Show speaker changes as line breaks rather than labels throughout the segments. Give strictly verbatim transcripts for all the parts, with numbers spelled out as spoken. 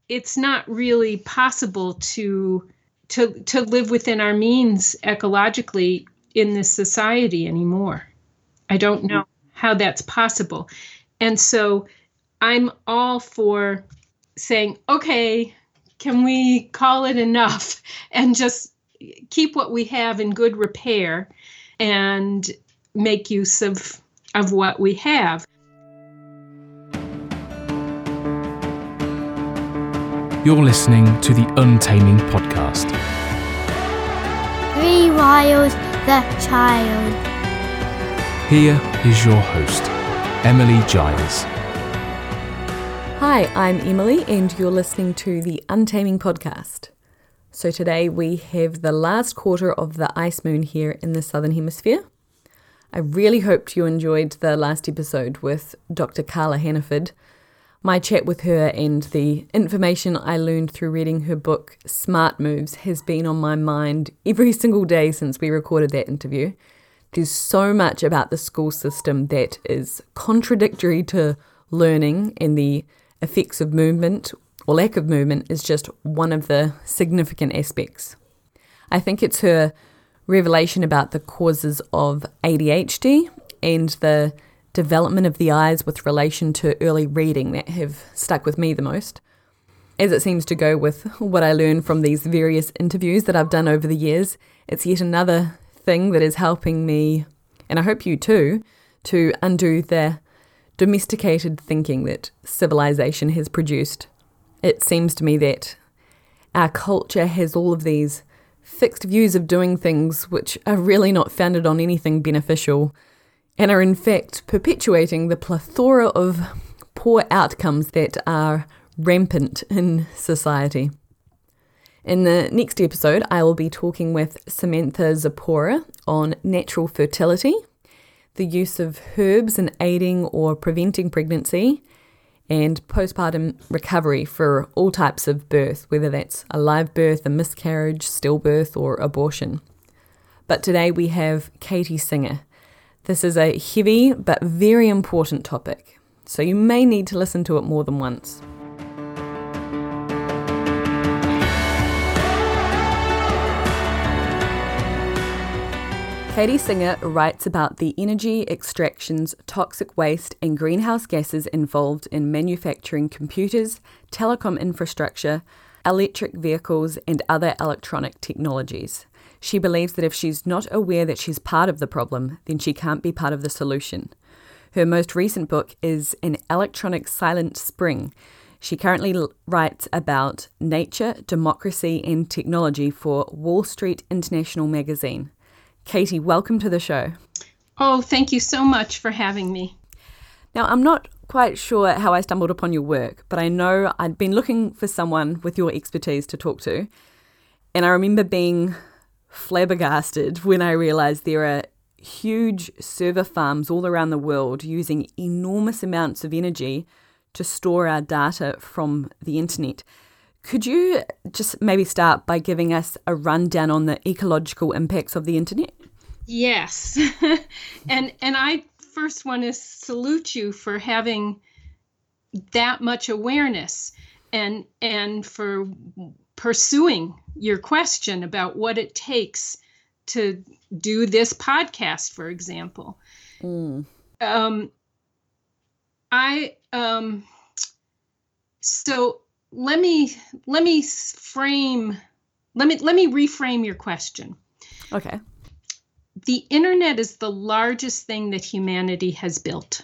it's not really possible to to to live within our means ecologically in this society anymore. I don't know how that's possible. And so I'm all for saying, okay, can we call it enough and just keep what we have in good repair and make use of, of what we have.
You're listening to the Untaming Podcast.
Rewild the child.
Here is your host, Emily Giles.
Hi, I'm Emily and you're listening to the Untaming Podcast. So today we have the last quarter of the ice moon here in the Southern Hemisphere. I really hoped you enjoyed the last episode with Doctor Carla Hannaford. My chat with her and the information I learned through reading her book, Smart Moves, has been on my mind every single day since we recorded that interview. There's so much about the school system that is contradictory to learning, and the effects of movement or lack of movement is just one of the significant aspects. I think it's her revelation about the causes of A D H D and the development of the eyes with relation to early reading that have stuck with me the most, as it seems to go with what I learned from these various interviews that I've done over the years. It's yet another thing that is helping me, and I hope you too, to undo the domesticated thinking that civilization has produced. It seems to me that our culture has all of these fixed views of doing things which are really not founded on anything beneficial, and are in fact perpetuating the plethora of poor outcomes that are rampant in society. In the next episode, I will be talking with Samantha Zapora on natural fertility, the use of herbs in aiding or preventing pregnancy, and postpartum recovery for all types of birth, whether that's a live birth, a miscarriage, stillbirth, or abortion. But today we have Katie Singer. This is a heavy but very important topic, so you may need to listen to it more than once. Katie Singer writes about the energy extractions, toxic waste, and greenhouse gases involved in manufacturing computers, telecom infrastructure, electric vehicles, and other electronic technologies. She believes that if she's not aware that she's part of the problem, then she can't be part of the solution. Her most recent book is An Electronic Silent Spring. She currently l- writes about nature, democracy, and technology for Wall Street International magazine. Katie, welcome to the show.
Oh, thank you so much for having me.
Now, I'm not quite sure how I stumbled upon your work, but I know I'd been looking for someone with your expertise to talk to, and I remember being flabbergasted when I realised there are huge server farms all around the world using enormous amounts of energy to store our data from the internet. Could you just maybe start by giving us a rundown on the ecological impacts of the internet?
Yes. and and I first want to salute you for having that much awareness and and for pursuing your question about what it takes to do this podcast, for example. Mm. Um, I um, so let me let me frame let me let me reframe your question.
Okay.
The internet is the largest thing that humanity has built,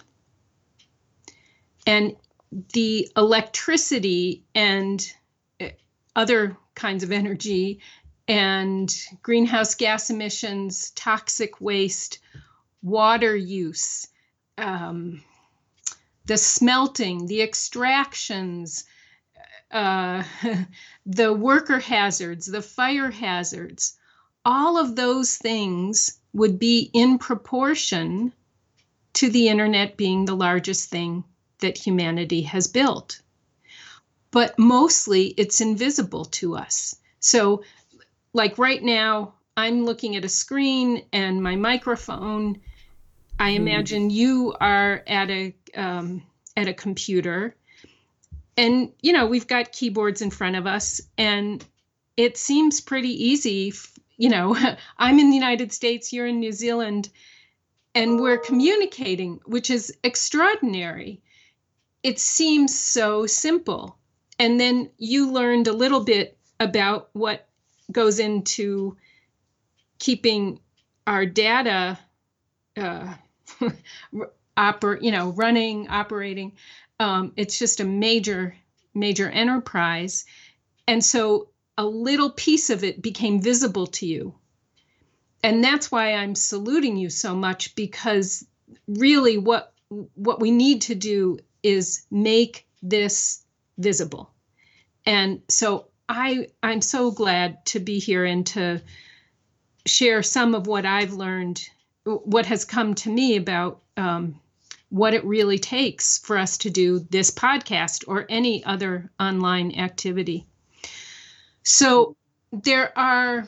and the electricity and other kinds of energy and greenhouse gas emissions, toxic waste, water use, um, the smelting, the extractions, uh, the worker hazards, the fire hazards, all of those things would be in proportion to the internet being the largest thing that humanity has built. But mostly it's invisible to us. So like right now, I'm looking at a screen and my microphone. I imagine you are at a um, at a computer. and, you know, we've got keyboards in front of us, and it seems pretty easy. You know, I'm in the United States, you're in New Zealand, and we're communicating, which is extraordinary. It seems so simple. And then you learned a little bit about what goes into keeping our data uh, oper- you know, running, operating. Um, it's just a major, major enterprise. And so a little piece of it became visible to you. And that's why I'm saluting you so much, because really what what we need to do is make this visible. And so I, I'm so glad to be here and to share some of what I've learned, what has come to me about um, what it really takes for us to do this podcast or any other online activity. So there are,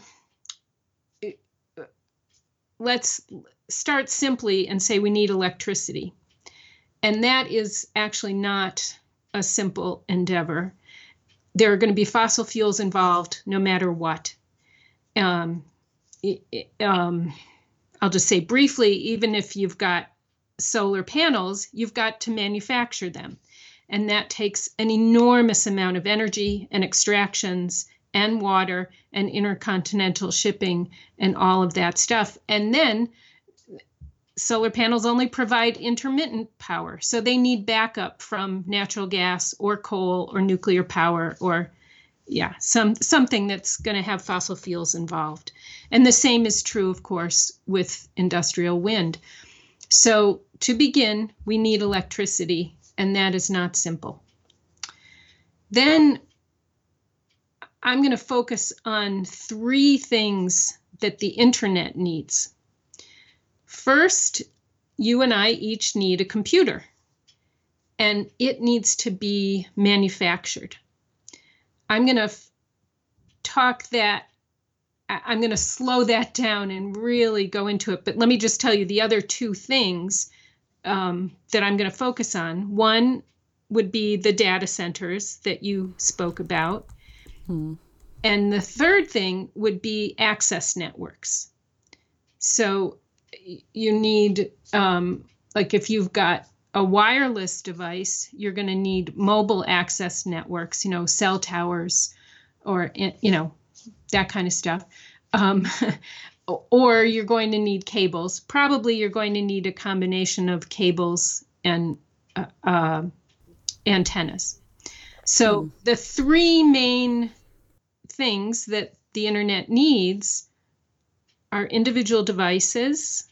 let's start simply and say we need electricity. And that is actually not a simple endeavor. There are going to be fossil fuels involved no matter what. Um, um, I'll just say briefly, even if you've got solar panels, you've got to manufacture them. And that takes an enormous amount of energy and extractions and water and intercontinental shipping and all of that stuff. And then solar panels only provide intermittent power. So they need backup from natural gas or coal or nuclear power or, yeah, some something that's going to have fossil fuels involved. And the same is true, of course, with industrial wind. So to begin, we need electricity, and that is not simple. Then I'm going to focus on three things that the internet needs. First, you and I each need a computer, and it needs to be manufactured. I'm going to f- talk that, I'm going to slow that down and really go into it. But let me just tell you the other two things um, that I'm going to focus on. One would be the data centers that you spoke about. Hmm. And the third thing would be access networks. So you need, um, like if you've got a wireless device, you're going to need mobile access networks, you know, cell towers or, you know, that kind of stuff. Um, or you're going to need cables. Probably you're going to need a combination of cables and uh, uh, antennas. So mm. the three main things that the internet needs are individual devices,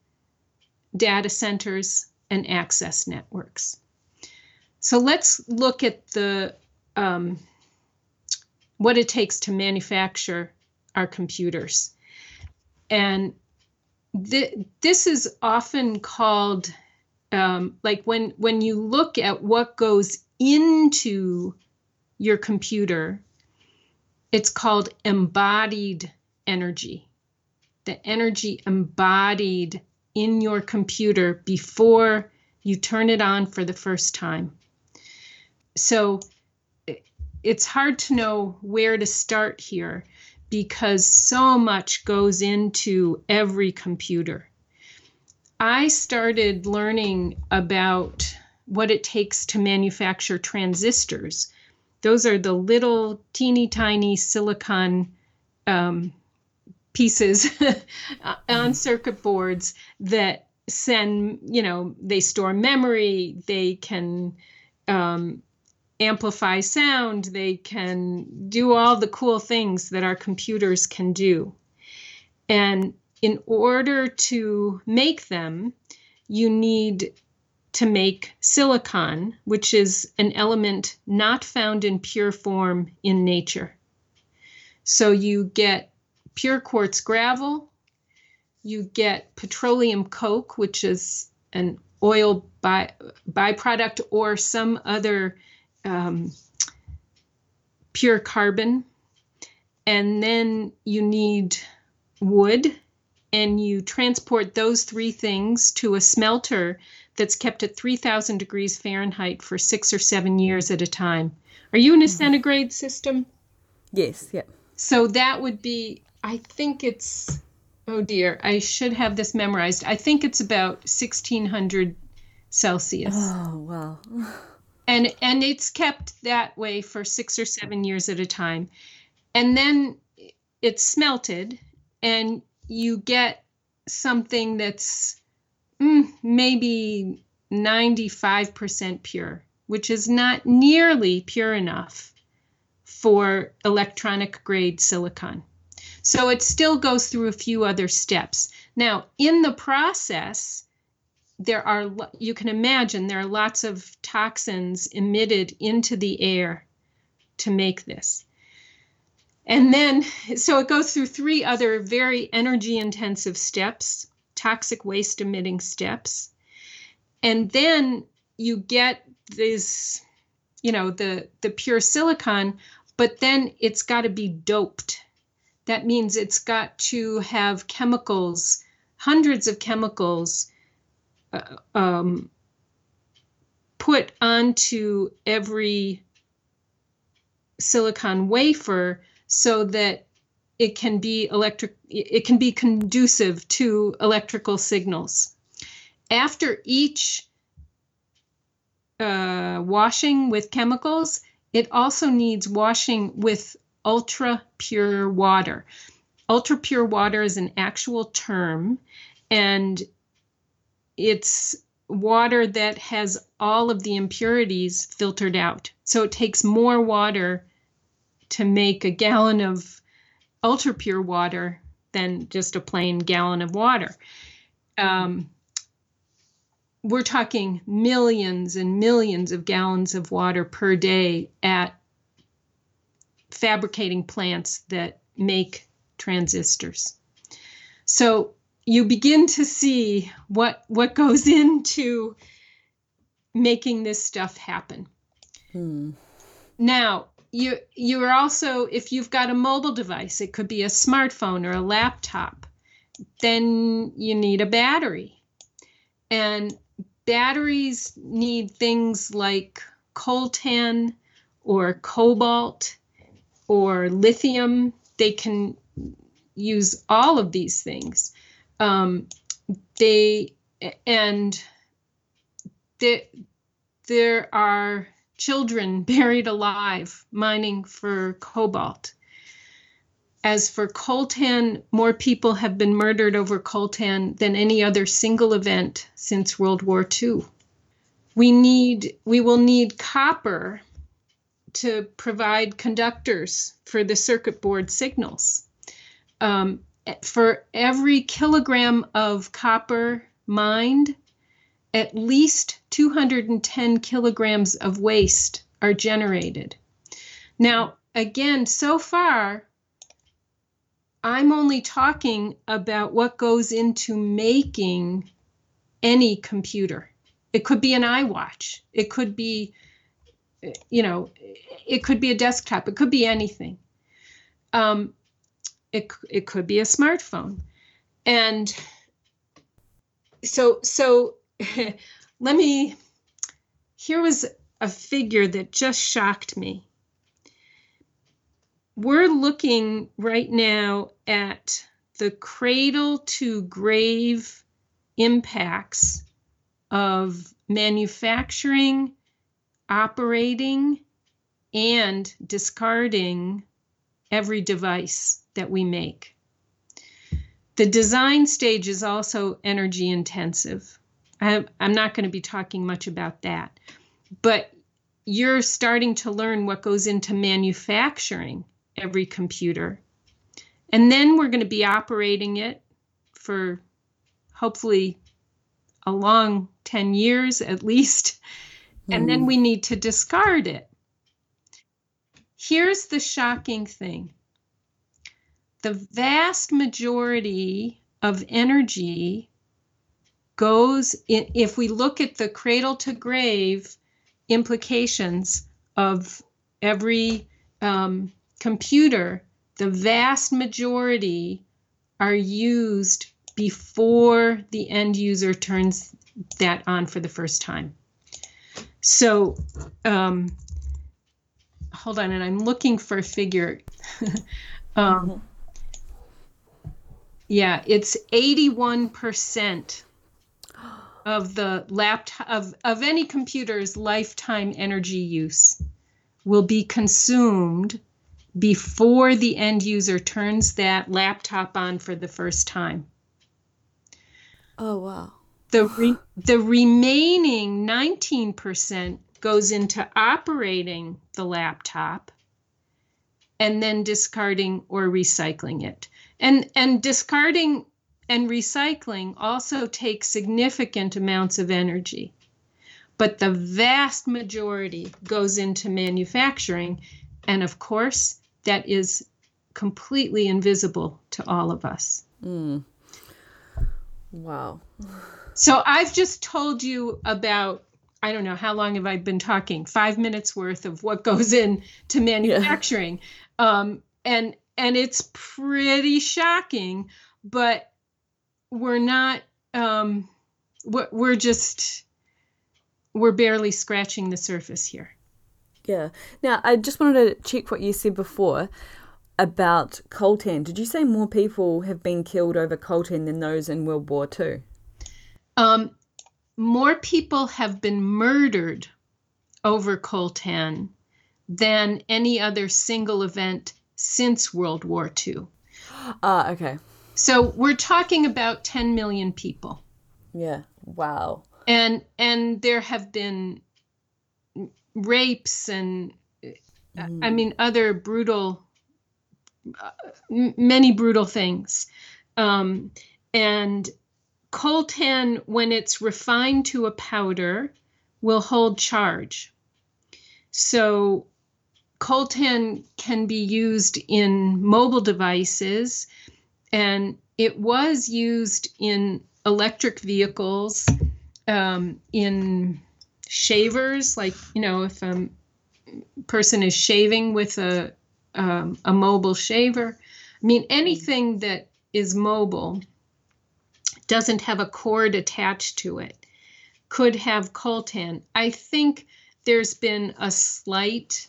data centers, and access networks. So let's look at the um, what it takes to manufacture our computers. And th- this is often called, um, like when, when you look at what goes into your computer, it's called embodied energy. The energy embodied in your computer before you turn it on for the first time. So it's hard to know where to start here because so much goes into every computer. I started learning about what it takes to manufacture transistors. Those are the little teeny tiny silicon um, pieces on circuit boards that send, you know, they store memory, they can um, amplify sound, they can do all the cool things that our computers can do. And in order to make them, you need to make silicon, which is an element not found in pure form in nature. So you get pure quartz gravel, you get petroleum coke, which is an oil by, byproduct or some other um, pure carbon. And then you need wood and you transport those three things to a smelter that's kept at three thousand degrees Fahrenheit for six or seven years at a time. Are you in a centigrade system?
Yes, yeah.
So that would be, I think it's, oh dear, I should have this memorized. I think it's about sixteen hundred Celsius.
Oh, wow.
And and it's kept that way for six or seven years at a time. And then it's smelted, and you get something that's mm, maybe ninety-five percent pure, which is not nearly pure enough for electronic grade silicon. So it still goes through a few other steps. Now, in the process, there are, you can imagine, there are lots of toxins emitted into the air to make this. And then, so it goes through three other very energy intensive steps, toxic waste emitting steps. And then you get this, you know, the, the pure silicon, but then it's got to be doped. That means it's got to have chemicals, hundreds of chemicals uh, um, put onto every silicon wafer so that it can be electric, it can be conducive to electrical signals. After each uh, washing with chemicals, it also needs washing with ultra pure water. Ultra pure water is an actual term, and it's water that has all of the impurities filtered out. So it takes more water to make a gallon of ultra pure water than just a plain gallon of water. Um, we're talking millions and millions of gallons of water per day at fabricating plants that make transistors. So you begin to see what what goes into making this stuff happen. Hmm. Now, you you are also, if you've got a mobile device, it could be a smartphone or a laptop, then you need a battery. And batteries need things like coltan or cobalt or lithium. They can use all of these things. Um, they and there, there are children buried alive mining for cobalt. As for coltan, more people have been murdered over coltan than any other single event since World War Two. We need, we will need copper to provide conductors for the circuit board signals. Um, for every kilogram of copper mined, at least two hundred ten kilograms of waste are generated. Now, again, so far, I'm only talking about what goes into making any computer. It could be an iWatch. It could be, you know, it could be a desktop. It could be anything. Um, it, it could be a smartphone. And so, so let me, here was a figure that just shocked me. We're looking right now at the cradle to grave impacts of manufacturing, operating, and discarding every device that we make. The design stage is also energy intensive. I, I'm not going to be talking much about that, but you're starting to learn what goes into manufacturing every computer. And then we're going to be operating it for hopefully a long ten years at least. Mm. And then we need to discard it. Here's the shocking thing. The vast majority of energy goes in, if we look at the cradle to grave implications of every um, computer, the vast majority are used before the end user turns that on for the first time. So, um, hold on, and I'm looking for a figure. um, mm-hmm. Yeah, it's eighty-one percent of the laptop of, of any computer's lifetime energy use will be consumed before the end user turns that laptop on for the first time.
Oh, wow.
The re, the remaining nineteen percent goes into operating the laptop and then discarding or recycling it. And and discarding and recycling also takes significant amounts of energy. But the vast majority goes into manufacturing. And of course, that is completely invisible to all of us.
Mm. Wow.
So I've just told you about, I don't know, how long have I been talking? Five minutes worth of what goes into manufacturing. Yeah. Um, and and it's pretty shocking, but we're not, um, we're, we're just, we're barely scratching the surface here.
Yeah. Now, I just wanted to check what you said before about coltan. Did you say more people have been killed over coltan than those in World War Two?
Um, more people have been murdered over coltan than any other single event since World War Two.
Ah, uh, okay.
So we're talking about ten million people.
Yeah. Wow.
And and there have been rapes and, mm. I mean, other brutal, uh, many brutal things. Um, and coltan, when it's refined to a powder, will hold charge. So coltan can be used in mobile devices, and it was used in electric vehicles, um, in shavers, like, you know, if a person is shaving with a um, a mobile shaver. I mean, anything that is mobile, doesn't have a cord attached to it, could have coltan. I think there's been a slight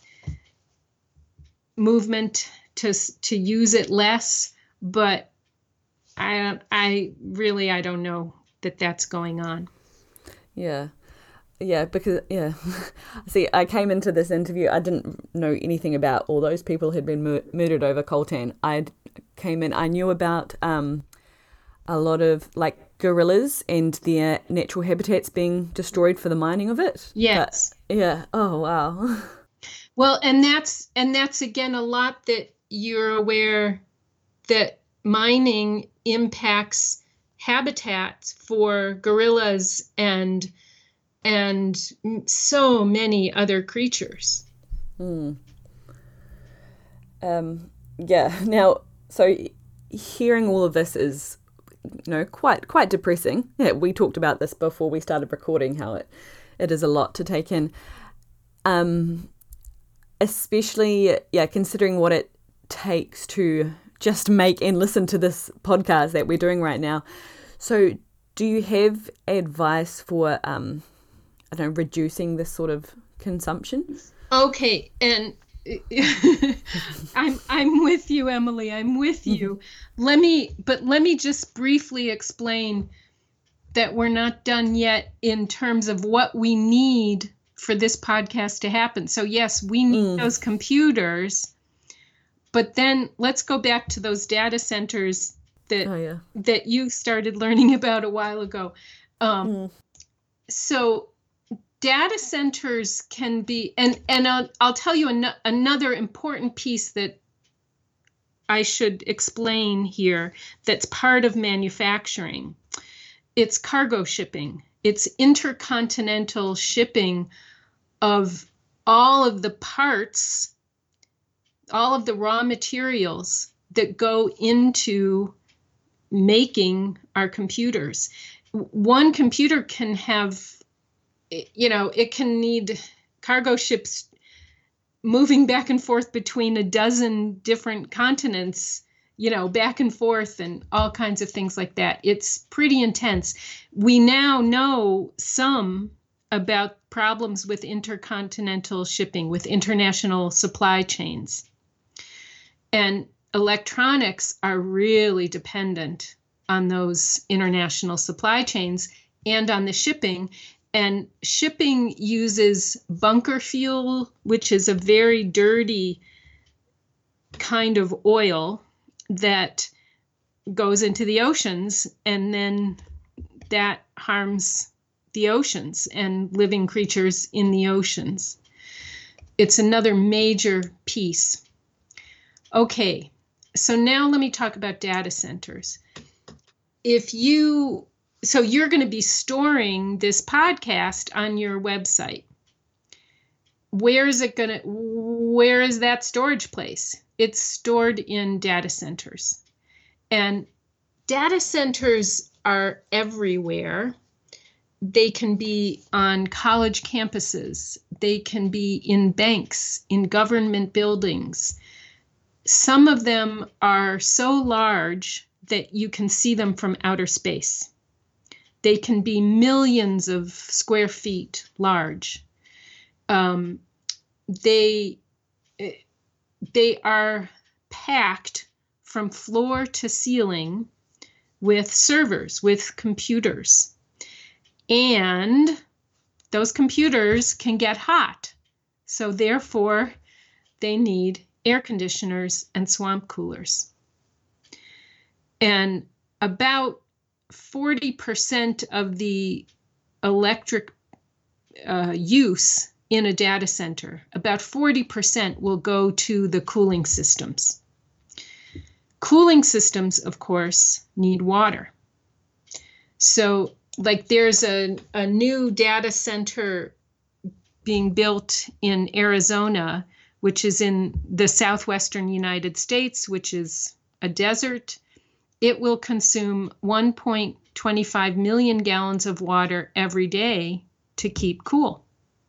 movement to to use it less, but I I really I don't know that that's going on.
Yeah. Yeah, because, yeah. See, I came into this interview, I didn't know anything about all those people who had been mur- murdered over coltan. I came in, I knew about um, a lot of, like, gorillas and their natural habitats being destroyed for the mining of it.
Yes.
But, yeah. Oh, wow.
Well, and that's, and that's, again, a lot that you're aware that mining impacts habitats for gorillas and and so many other creatures.
Hmm. Um, yeah. Now, so hearing all of this is, you know, quite quite depressing. Yeah, we talked about this before we started recording, how it, it is a lot to take in. Um, especially, yeah, considering what it takes to just make and listen to this podcast that we're doing right now. So do you have advice for, um, I don't know, reducing this sort of consumption?
Okay, and I'm I'm with you, Emily. I'm with you. Let me, but let me just briefly explain that we're not done yet in terms of what we need for this podcast to happen. So yes, we need mm. those computers, but then let's go back to those data centers that oh, yeah. that you started learning about a while ago. Um, mm. So data centers can be, and, and I'll, I'll tell you an, another important piece that I should explain here that's part of manufacturing. It's cargo shipping. It's intercontinental shipping of all of the parts, all of the raw materials that go into making our computers. One computer can have, you know, it can need cargo ships moving back and forth between a dozen different continents you know, back and forth and all kinds of things like that. It's pretty intense. We now know some about problems with intercontinental shipping, with international supply chains. And electronics are really dependent on those international supply chains and on the shipping. And shipping uses bunker fuel, which is a very dirty kind of oil that goes into the oceans, and then that harms the oceans and living creatures in the oceans. It's another major piece. Okay, so now let me talk about data centers. If you, so you're going to be storing this podcast on your website. Where is it going to, where is that storage place? It's stored in data centers. And data centers are everywhere. They can be on college campuses. They can be in banks, in government buildings. Some of them are so large that you can see them from outer space. They can be millions of square feet large. Um, they, they are packed from floor to ceiling with servers, with computers. And those computers can get hot. So therefore, they need air conditioners and swamp coolers. And about forty percent of the electric uh, use in a data center, about forty percent will go to the cooling systems. Cooling systems, of course, need water. So like there's a, a new data center being built in Arizona, which is in the southwestern United States, which is a desert. It will consume one point two five million gallons of water every day to keep cool.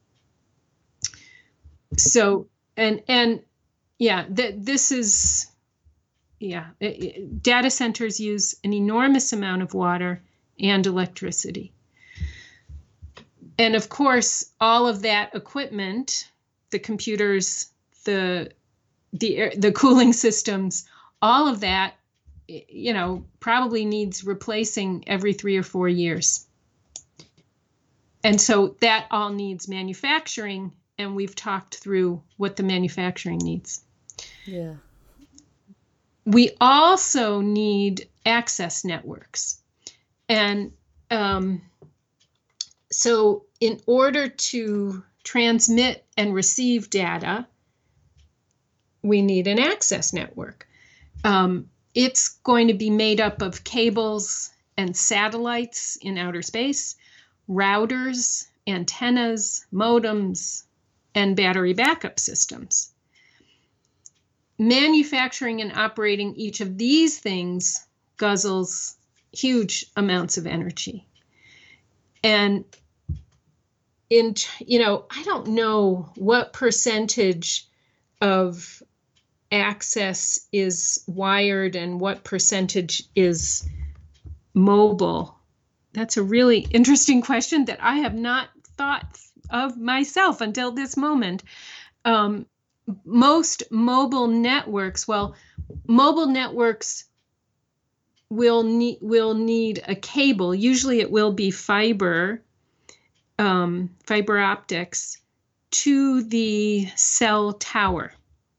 So, and, and yeah, th- this is, yeah, it, it, data centers use an enormous amount of water and electricity. And of course, all of that equipment, the computers, the the the cooling systems, all of that, you know, probably needs replacing every three or four years. And so that all needs manufacturing, and we've talked through what the manufacturing needs.
Yeah.
We also need access networks. And um, so in order to transmit and receive data, we need an access network. Um, it's going to be made up of cables and satellites in outer space, routers, antennas, modems, and battery backup systems. Manufacturing and operating each of these things guzzles huge amounts of energy. And in, you know, I don't know what percentage of access is wired and what percentage is mobile. That's a really interesting question that I have not thought of myself until this moment. Um, most mobile networks, well, mobile networks will need will need a cable. Usually it will be fiber, um, fiber optics to the cell tower.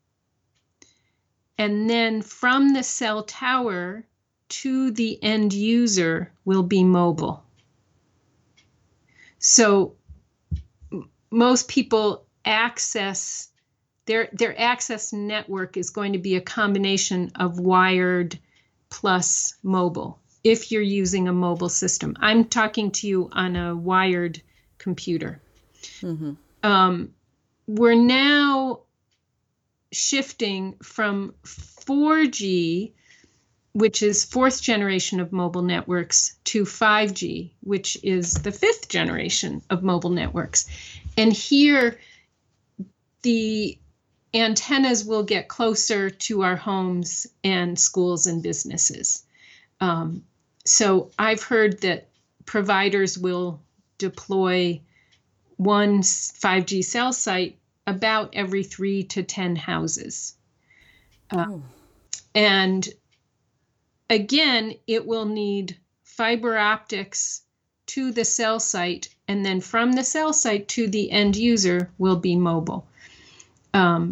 And then from the cell tower to the end user will be mobile. So most people access, their, their access network is going to be a combination of wired plus mobile, if you're using a mobile system. I'm talking to you on a wired computer. Mm-hmm. Um, we're now shifting from four G, which is fourth generation of mobile networks, to five G, which is the fifth generation of mobile networks. And here, the antennas will get closer to our homes and schools and businesses. Um, so I've heard that providers will deploy one five G cell site about every three to ten houses. Uh,
Oh.
And again, it will need fiber optics to the cell site, and then from the cell site to the end user will be mobile. Um,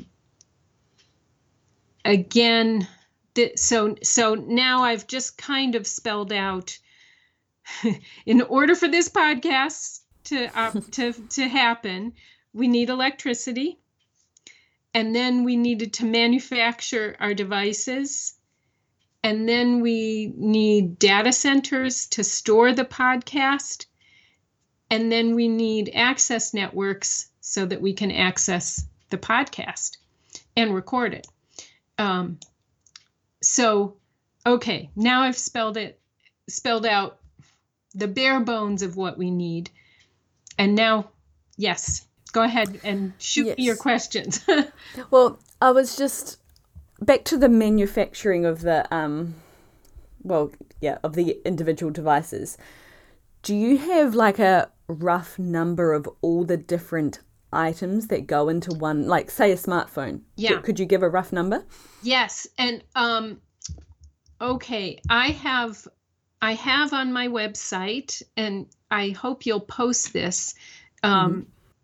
again, th- so so now I've just kind of spelled out, in order for this podcast to uh, to to happen, we need electricity, and then we needed to manufacture our devices. And then we need data centers to store the podcast. And then we need access networks so that we can access the podcast and record it. Um, so, okay, now I've spelled it, spelled out the bare bones of what we need. And now, yes, go ahead and shoot
Yes.
me your questions.
Well, I was just back to the manufacturing of the, um, well, yeah, of the individual devices. Do you have like a rough number of all the different items that go into one, like say a smartphone?
Yeah.
Could, could you give a rough number?
Yes, and um, okay, I have I have on my website, and I hope you'll post this. Um,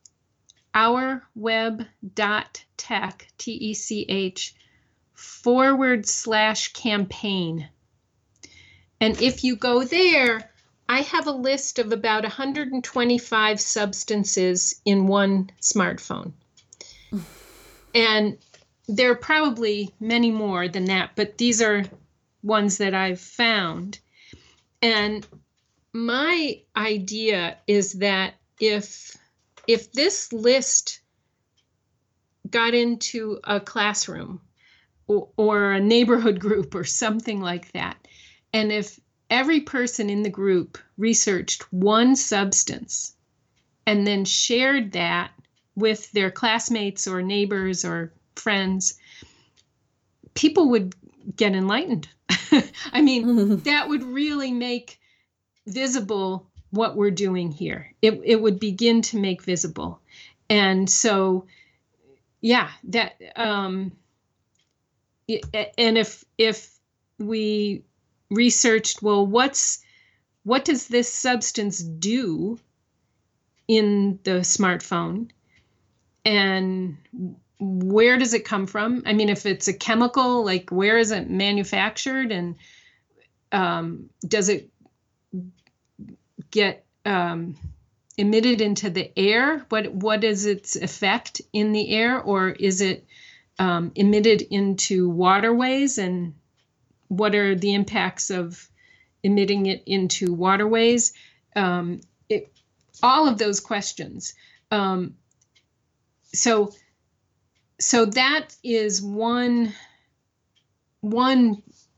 ourweb.tech, T E C H, forward slash campaign. And if you go there, I have a list of about one hundred twenty-five substances in one smartphone. And there are probably many more than that, but these are ones that I've found. And my idea is that if if this list got into a classroom or, or a neighborhood group or something like that, and if every person in the group researched one substance and then shared that with their classmates or neighbors or friends, people would get enlightened. I mean, that would really make visible what we're doing here. It it would begin to make visible. And so, yeah, that um, and if if we researched, well, what's what does this substance do in the smartphone, and where does it come from? I mean, if it's a chemical, like where is it manufactured, and um, does it get um, emitted into the air? What what is its effect in the air, or is it um, emitted into waterways, and what are the impacts of emitting it into waterways? Um, it, all of those questions. Um, so, so that is one one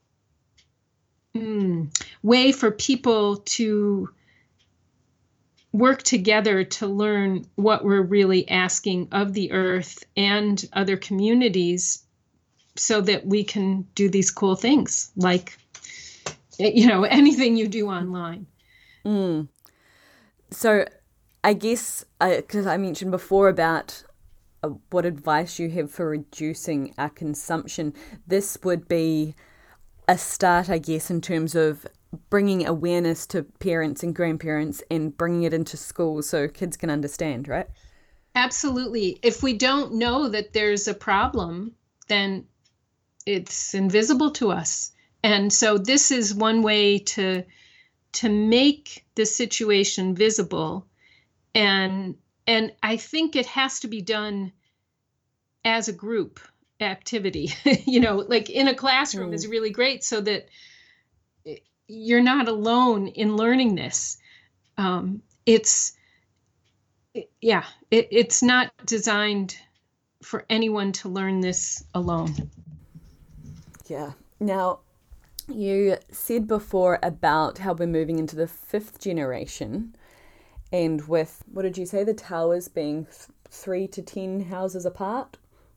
mm, way for people to work together to learn what we're really asking of the earth and other communities, so that we can do these cool things, like, you know, anything you do online.
Mm. So I guess, because I mentioned before about uh, what advice you have for reducing our consumption, this would be a start, I guess, in terms of bringing awareness to parents and grandparents and bringing it into schools so kids can understand, right?
Absolutely. If we don't know that there's a problem, then it's invisible to us. And so this is one way to to make the situation visible. And and I think it has to be done as a group activity. You know, like in a classroom
Mm.
is really great, so that you're not alone in learning this. Um, it's yeah, it, it's not designed for anyone to learn this alone.
Yeah. Now, you said before about how we're moving into the fifth generation, and with, what did you say, the towers being th- three to ten houses apart?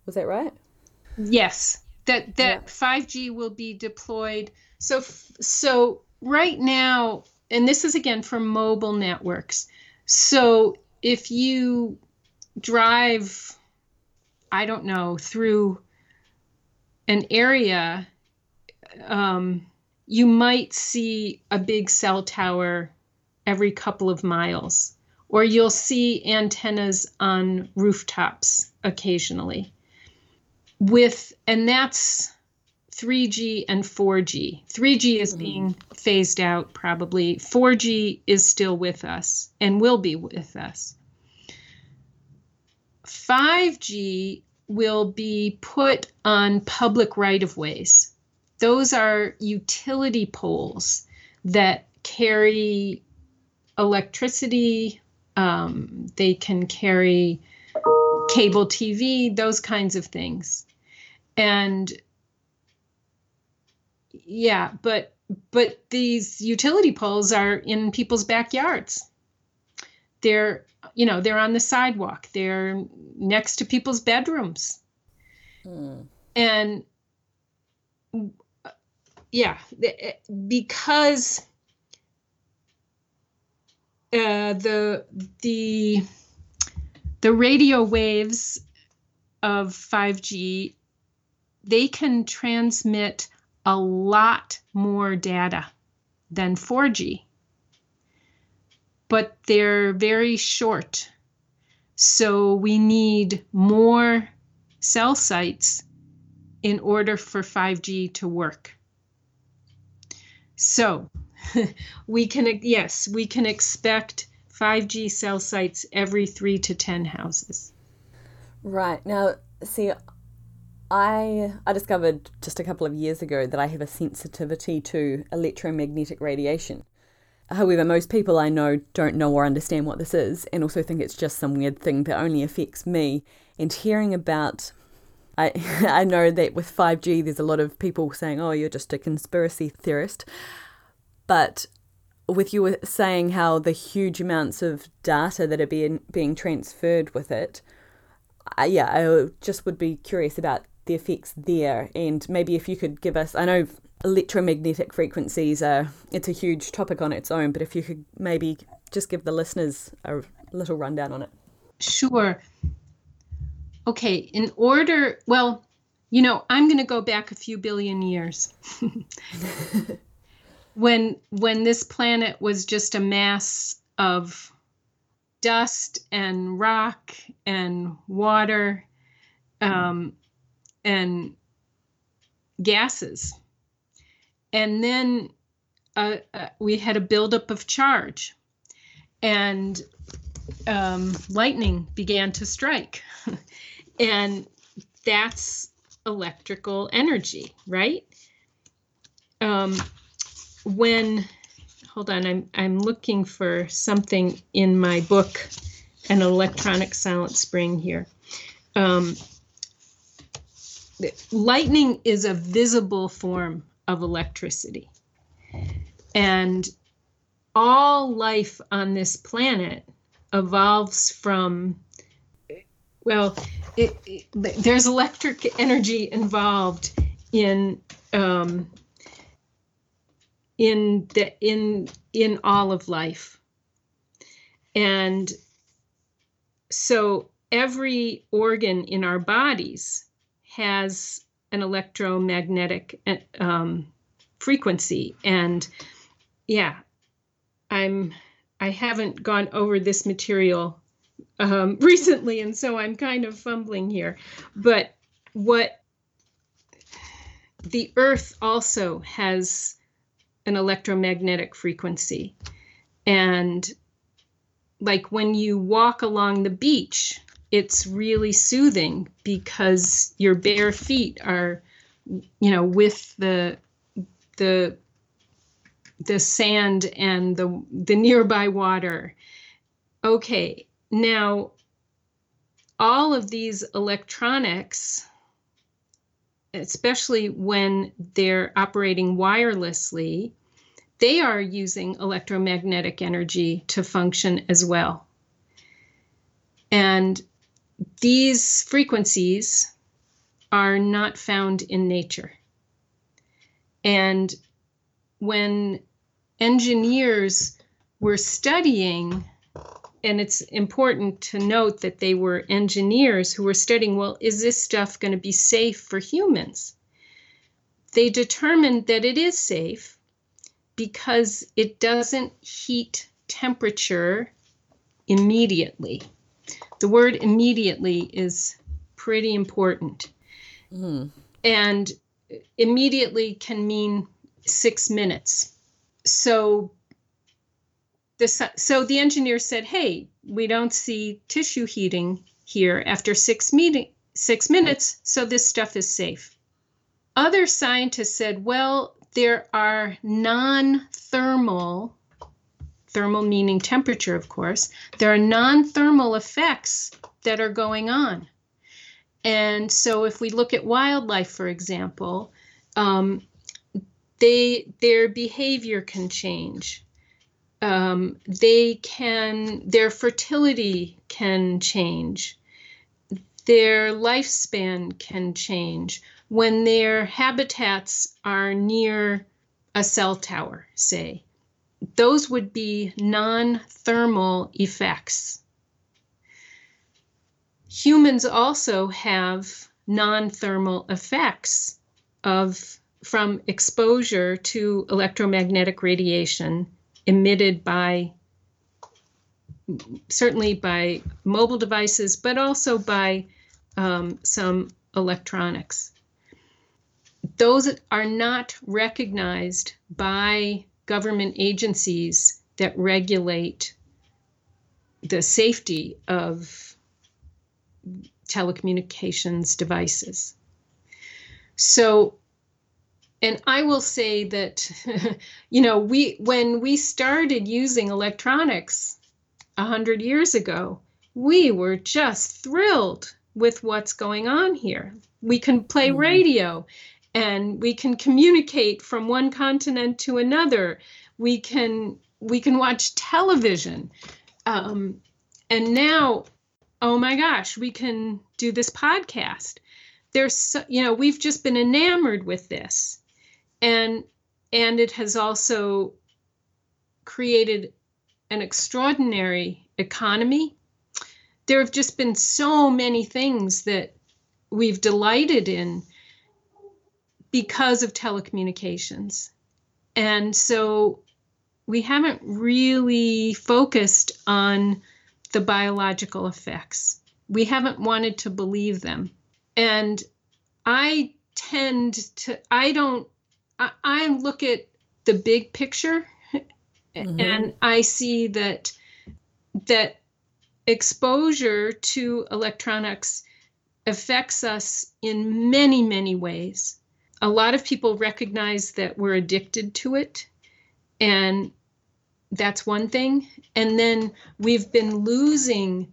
Was that right?
Yes, that that
Yeah.
five G will be deployed. So so right now, and this is again for mobile networks. So if you drive, I don't know, through an area, um, you might see a big cell tower every couple of miles, or you'll see antennas on rooftops occasionally. With, and that's three G and four G. three G is being phased out probably. four G is still with us and will be with us. five G will be put on public right-of-ways. Those are utility poles that carry electricity. Um, they can carry cable T V, those kinds of things. And yeah, but but these utility poles are in people's backyards. They're, you know, they're on the sidewalk. They're next to people's bedrooms. Mm. And yeah, because uh, the the the radio waves of five G, they can transmit a lot more data than four G, but they're very short. So we need more cell sites in order for five G to work. So we can, yes, we can expect five G cell sites every three to ten houses.
Right. Now, see, I I discovered just a couple of years ago that I have a sensitivity to electromagnetic radiation. However, most people I know don't know or understand what this is, and also think it's just some weird thing that only affects me. And hearing about, I I know that with five G there's a lot of people saying, oh, you're just a conspiracy theorist. But with you saying how the huge amounts of data that are being being transferred with it, I, yeah, I just would be curious about the effects there. And maybe if you could give us, I know electromagnetic frequencies are, it's a huge topic on its own, but if you could maybe just give the listeners a little rundown on it.
Sure. Okay, in order, well, you know, I'm going to go back a few billion years. when when this planet was just a mass of dust and rock and water um, and gases. And then uh, uh, we had a buildup of charge, and um, lightning began to strike. And that's electrical energy, right? Um, when, hold on, I'm I'm looking for something in my book, An Electronic Silent Spring here. Um, lightning is a visible form of electricity. And all life on this planet evolves from, well, it, it, there's electric energy involved in um, in the in in all of life. And so every organ in our bodies has an electromagnetic um, frequency. And yeah, I'm I haven't gone over this material um, recently, and so I'm kind of fumbling here. But what the Earth also has an electromagnetic frequency. And like when you walk along the beach, it's really soothing because your bare feet are, you know, with the the the sand and the the nearby water. Okay, now all of these electronics, especially when they're operating wirelessly, they are using electromagnetic energy to function as well. And these frequencies are not found in nature. And when engineers were studying, and it's important to note that they were engineers who were studying, well, is this stuff going to be safe for humans? They determined that it is safe because it doesn't heat temperature immediately. The word immediately is pretty important. Mm. And immediately can mean six minutes. So the, so the engineer said, hey, we don't see tissue heating here after six, meeting, six minutes, so this stuff is safe. Other scientists said, well, there are non-thermal, thermal meaning temperature, of course, there are non-thermal effects that are going on. And so if we look at wildlife, for example, um, they their behavior can change. Um, they can, their fertility can change. Their lifespan can change when their habitats are near a cell tower, say. Those would be non-thermal effects. Humans also have non-thermal effects of from exposure to electromagnetic radiation emitted by, certainly by mobile devices, but also by um, some electronics. Those are not recognized by government agencies that regulate the safety of telecommunications devices. So, and I will say that, you know, we when we started using electronics a hundred years ago, we were just thrilled with what's going on here. We can play mm-hmm. radio, and we can communicate from one continent to another. We can we can watch television, um, and now, oh my gosh, we can do this podcast. There's, so, you know, we've just been enamored with this, and and it has also created an extraordinary economy. There have just been so many things that we've delighted in because of telecommunications. And so we haven't really focused on the biological effects. We haven't wanted to believe them. And I tend to, I don't, I, I look at the big picture mm-hmm. and I see that, that exposure to electronics affects us in many, many ways. A lot of people recognize that we're addicted to it, and that's one thing. And then we've been losing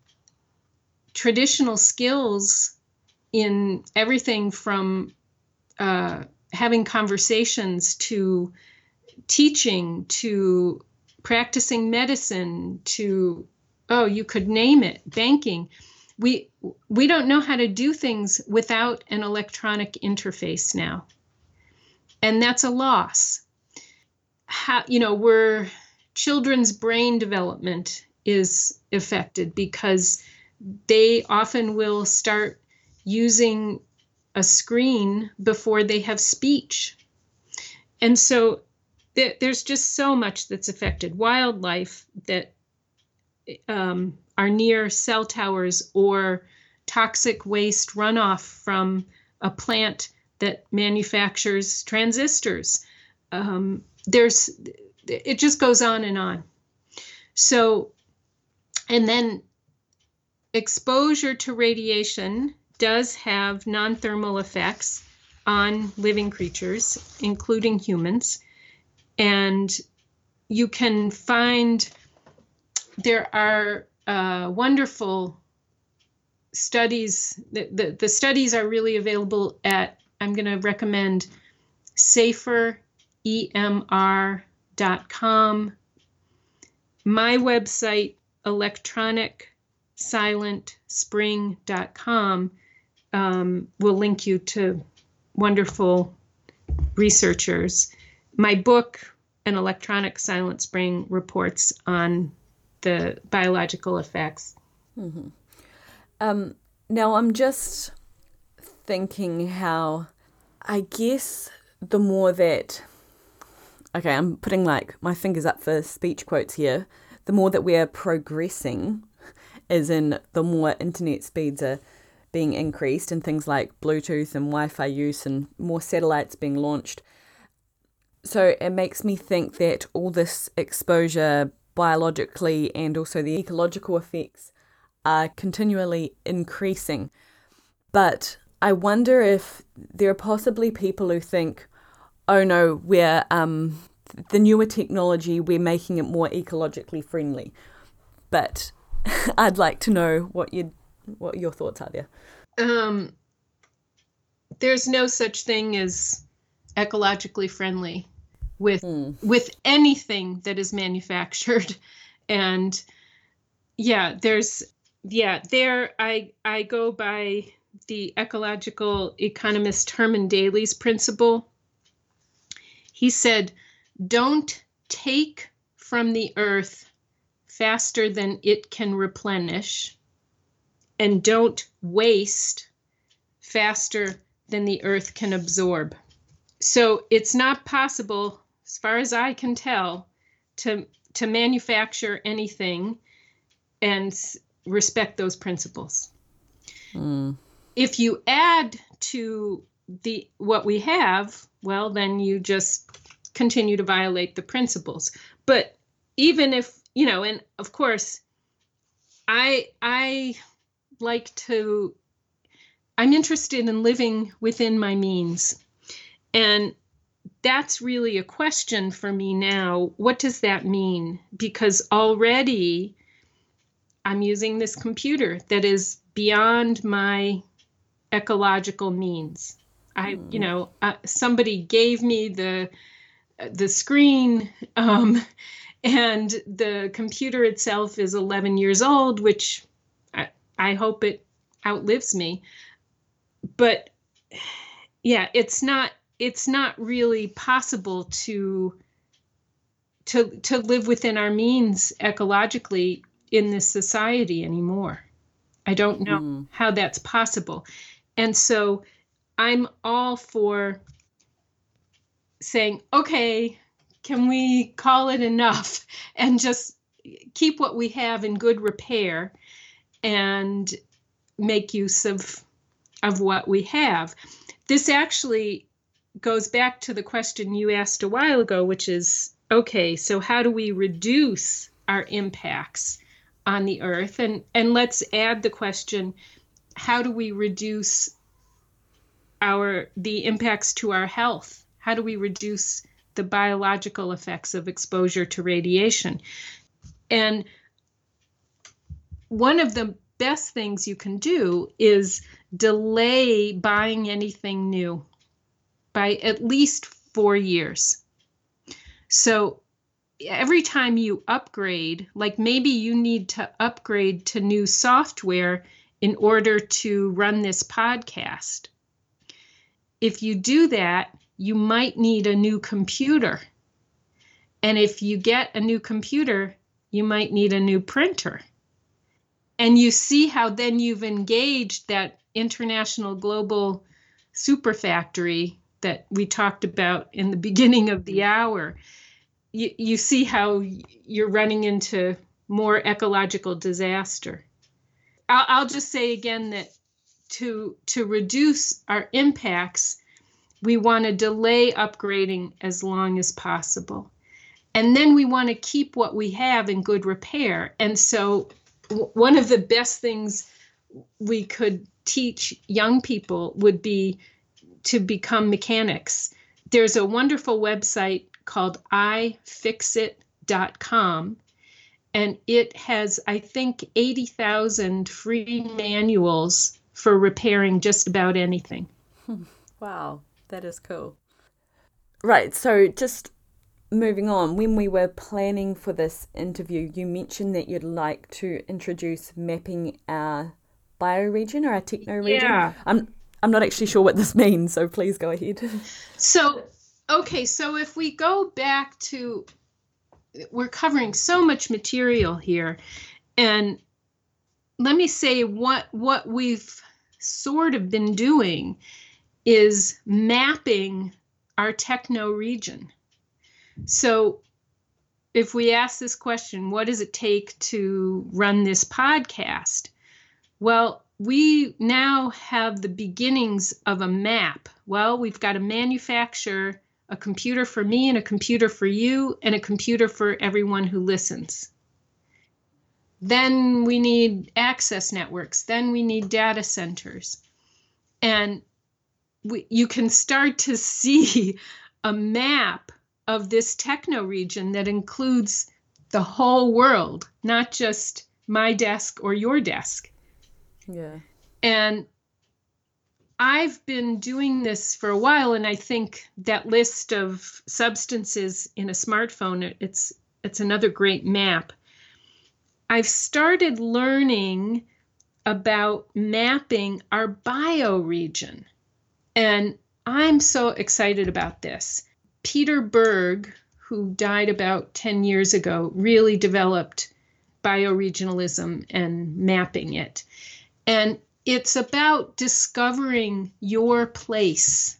traditional skills in everything from uh, having conversations to teaching to practicing medicine to, oh, you could name it, banking. We we don't know how to do things without an electronic interface now. And that's a loss. How, you know, we're, children's brain development is affected because they often will start using a screen before they have speech. And so th- there's just so much that's affected. Wildlife that um, are near cell towers or toxic waste runoff from a plant that manufactures transistors. Um, there's, it just goes on and on. So, and then exposure to radiation does have non-thermal effects on living creatures, including humans. And you can find, there are uh, wonderful studies. The, the, the studies are really available at, I'm going to recommend safer E M R dot com. My website, electronic silent spring dot com, um, will link you to wonderful researchers. My book, An Electronic Silent Spring, reports on the biological effects.
Mm-hmm. Um, now, I'm just thinking how, I guess, the more that, okay, I'm putting like my fingers up for speech quotes here, the more that we're progressing, as in the more internet speeds are being increased and things like Bluetooth and Wi-Fi use and more satellites being launched. So it makes me think that all this exposure biologically and also the ecological effects are continually increasing. But I wonder if there are possibly people who think, oh no, we're um, the newer technology, we're making it more ecologically friendly. But I'd like to know what you what your thoughts are there.
Um, there's no such thing as ecologically friendly with mm. with anything that is manufactured. And yeah, there's yeah, there I I go by the ecological economist Herman Daly's principle. He said, don't take from the earth faster than it can replenish, and don't waste faster than the earth can absorb. So it's not possible, as far as I can tell, to to manufacture anything and respect those principles. Mm. If you add to the what we have, well, then you just continue to violate the principles. But even if, you know, and of course, I I like to, I'm interested in living within my means. And that's really a question for me now. What does that mean? Because already I'm using this computer that is beyond my ecological means. I, mm. you know, uh, somebody gave me the the screen, um, and the computer itself is eleven years old, which I, I hope it outlives me. But yeah, it's not it's not really possible to to to live within our means ecologically in this society anymore. I don't know mm. how that's possible. And so I'm all for saying, okay, can we call it enough and just keep what we have in good repair and make use of of what we have. This actually goes back to the question you asked a while ago, which is, okay, so how do we reduce our impacts on the earth? And, and let's add the question, how do we reduce our the impacts to our health? How do we reduce the biological effects of exposure to radiation? And one of the best things you can do is delay buying anything new by at least four years. So every time you upgrade, like maybe you need to upgrade to new software in order to run this podcast. If you do that, you might need a new computer. And if you get a new computer, you might need a new printer. And you see how then you've engaged that international global super factory that we talked about in the beginning of the hour. You, you see how you're running into more ecological disaster. I'll, I'll just say again that to, to reduce our impacts, we want to delay upgrading as long as possible. And then we want to keep what we have in good repair. And so w- one of the best things we could teach young people would be to become mechanics. There's a wonderful website called i fix it dot com, and it has, I think, eighty thousand free manuals for repairing just about anything.
Wow, that is cool. Right, so just moving on, when we were planning for this interview, you mentioned that you'd like to introduce mapping our bioregion or a technoregion.
Yeah.
I'm I'm not actually sure what this means, so please go ahead.
So, okay, so if we go back to, we're covering so much material here, and let me say what what we've sort of been doing is mapping our techno region. So if we ask this question, what does it take to run this podcast? Well, we now have the beginnings of a map. Well, we've got to manufacture a computer for me and a computer for you and a computer for everyone who listens. Then we need access networks. Then we need data centers. And we, you can start to see a map of this techno region that includes the whole world, not just my desk or your desk.
Yeah.
And I've been doing this for a while, and I think that list of substances in a smartphone, it's it's another great map. I've started learning about mapping our bioregion, and I'm so excited about this. Peter Berg, who died about ten years ago, really developed bioregionalism and mapping it. And it's about discovering your place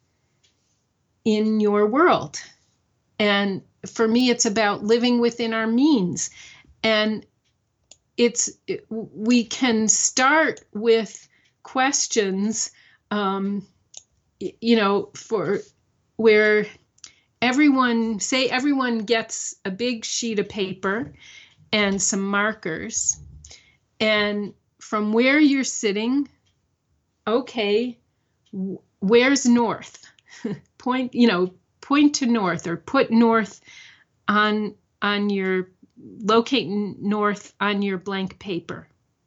in your world. And for me, it's about living within our means. And it's it, we can start with questions, um, you know, for where everyone, say everyone gets a big sheet of paper and some markers, and from where you're sitting, okay, where's north? Point, you know, point to north, or put north on on your, locate north on your blank paper.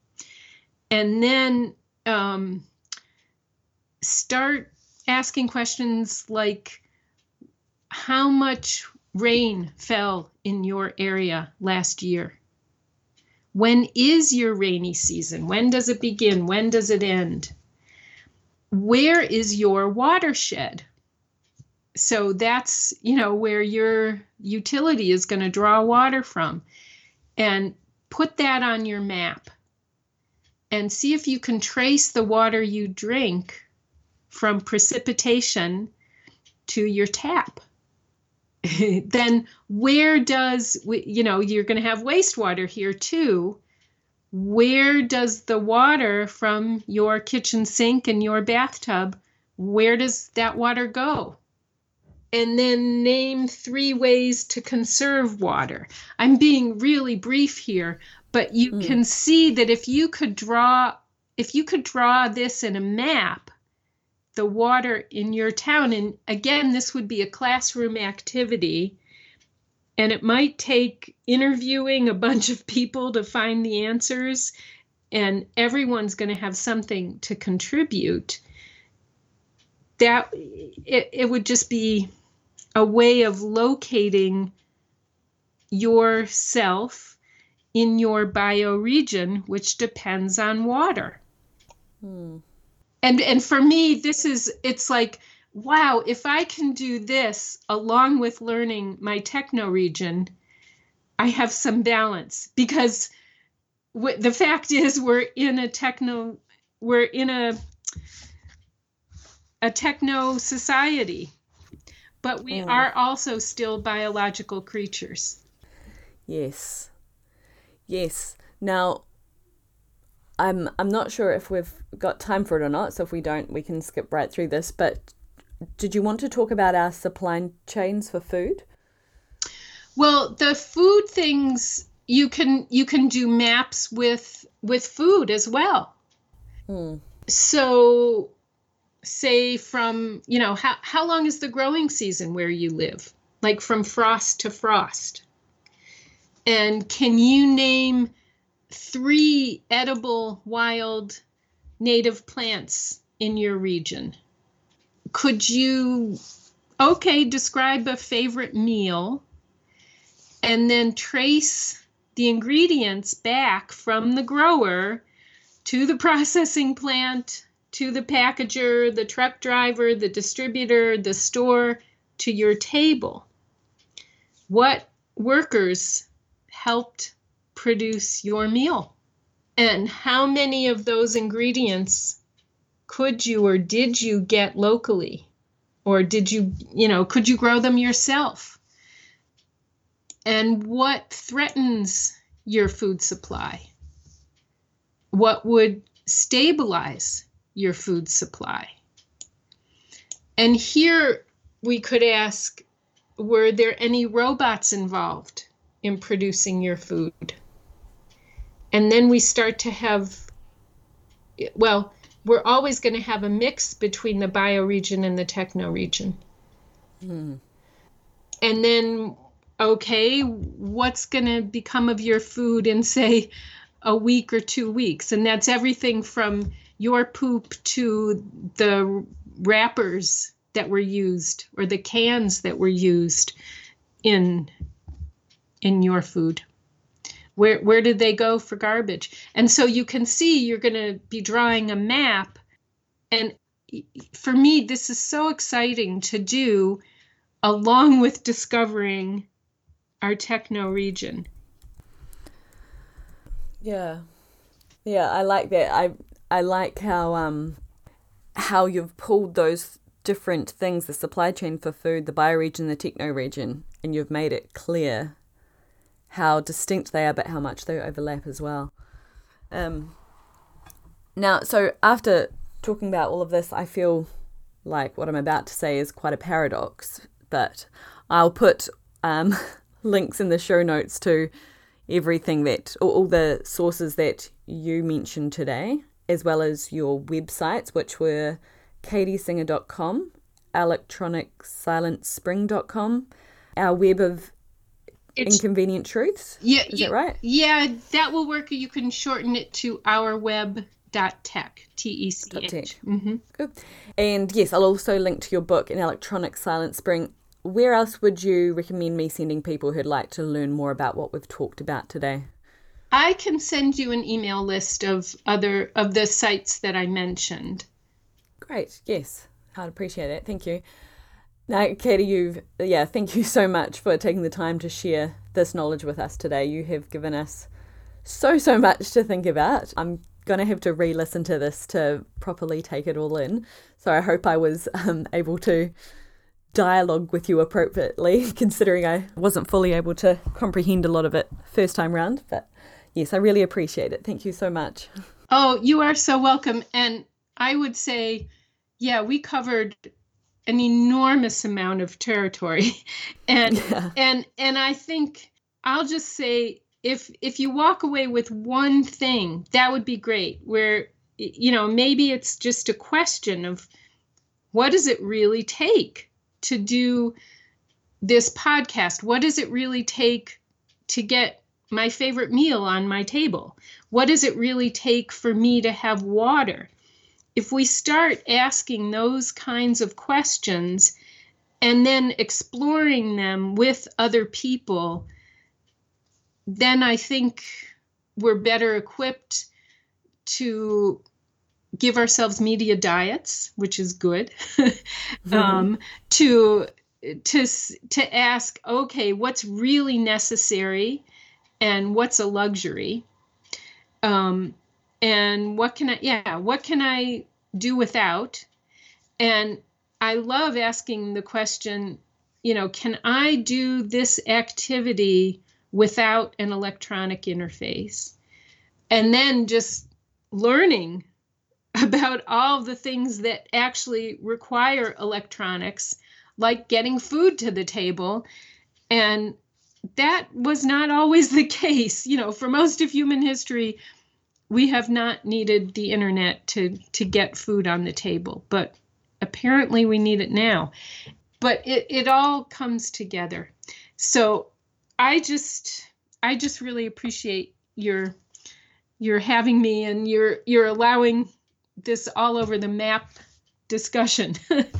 And then um, start asking questions like, how much rain fell in your area last year? When is your rainy season? When does it begin? When does it end? Where is your watershed? So that's, you know, where your utility is going to draw water from. And put that on your map and see if you can trace the water you drink from precipitation to your tap. Then where does, you know, you're going to have wastewater here too. Where does the water from your kitchen sink and your bathtub, where does that water go? And then name three ways to conserve water. I'm being really brief here, but you mm. can see that if you could draw, if you could draw this in a map, the water in your town, and again, this would be a classroom activity, and it might take interviewing a bunch of people to find the answers, and everyone's going to have something to contribute. That it, it would just be a way of locating yourself in your bioregion, which depends on water. Hmm. And and for me, this is, it's like, wow, if I can do this along with learning my techno region, I have some balance, because w- the fact is we're in a techno, we're in a, a techno society, but we mm. are also still biological creatures.
Yes. Yes. Now, I'm I'm not sure if we've got time for it or not, so if we don't, we can skip right through this. But did you want to talk about our supply chains for food?
Well, the food things, you can you can do maps with with food as well. Hmm. So say from, you know, how, how long is the growing season where you live? Like from frost to frost. And can you name three edible wild native plants in your region? Could you, okay, describe a favorite meal and then trace the ingredients back from the grower to the processing plant, to the packager, the truck driver, the distributor, the store, to your table. What workers helped produce your meal? And how many of those ingredients could you or did you get locally? Or did you, you know, could you grow them yourself? And what threatens your food supply? What would stabilize your food supply? And here we could ask, were there any robots involved in producing your food? And then we start to have, well, we're always going to have a mix between the bioregion and the technoregion. Mm. And then, okay, what's going to become of your food in, say, a week or two weeks? And that's everything from your poop to the wrappers that were used or the cans that were used in, in your food. Where where did they go for garbage? And so you can see you're going to be drawing a map. And for me, this is so exciting to do along with discovering our techno-region.
Yeah. Yeah, I like that. I I like how um how you've pulled those different things, the supply chain for food, the bioregion, the techno-region, and you've made it clear how distinct they are, but how much they overlap as well. Um, now, so after talking about all of this, I feel like what I'm about to say is quite a paradox, but I'll put um, links in the show notes to everything that, or all the sources that you mentioned today, as well as your websites, which were katie singer dot com, electronic silent spring dot com, our web of It's, Inconvenient Truths?
Yeah.
Is
yeah,
that right?
Yeah, that will work. You can shorten it to ourweb dot tech, T E C H. Mm-hmm.
Good. And yes, I'll also link to your book, An Electronic Silent Spring. Where else would you recommend me sending people who'd like to learn more about what we've talked about today?
I can send you an email list of other of the sites that I mentioned.
Great. Yes. I'd appreciate it. Thank you. Now, Katie, you've, yeah, thank you so much for taking the time to share this knowledge with us today. You have given us so, so much to think about. I'm going to have to re-listen to this to properly take it all in. So I hope I was um, able to dialogue with you appropriately, considering I wasn't fully able to comprehend a lot of it first time round. But yes, I really appreciate it. Thank you so much.
Oh, you are so welcome. And I would say, yeah, we covered an enormous amount of territory. And yeah. and and I think I'll just say, if if you walk away with one thing, that would be great, where, you know, maybe it's just a question of what does it really take to do this podcast? What does it really take to get my favorite meal on my table? What does it really take for me to have water? If we start asking those kinds of questions and then exploring them with other people, then I think we're better equipped to give ourselves media diets, which is good, mm-hmm. um, to to to ask, okay, what's really necessary and what's a luxury, um, and what can I, yeah, what can I do without? And I love asking the question, you know, can I do this activity without an electronic interface? And then just learning about all the things that actually require electronics, like getting food to the table. And that was not always the case. You know, for most of human history, we have not needed the internet to, to get food on the table, but apparently we need it now. But it, it all comes together. So I just I just really appreciate your your having me, and you're you're allowing this all over the map discussion.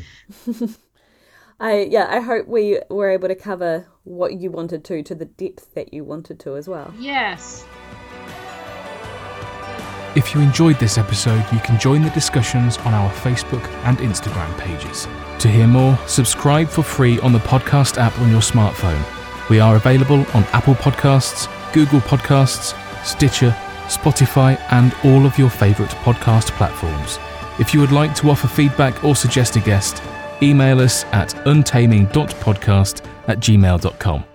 I yeah, I hope we were able to cover what you wanted to, to the depth that you wanted to as well.
Yes.
If you enjoyed this episode, you can join the discussions on our Facebook and Instagram pages. To hear more, subscribe for free on the podcast app on your smartphone. We are available on Apple Podcasts, Google Podcasts, Stitcher, Spotify, and all of your favourite podcast platforms. If you would like to offer feedback or suggest a guest, email us at untaming dot podcast at gmail dot com.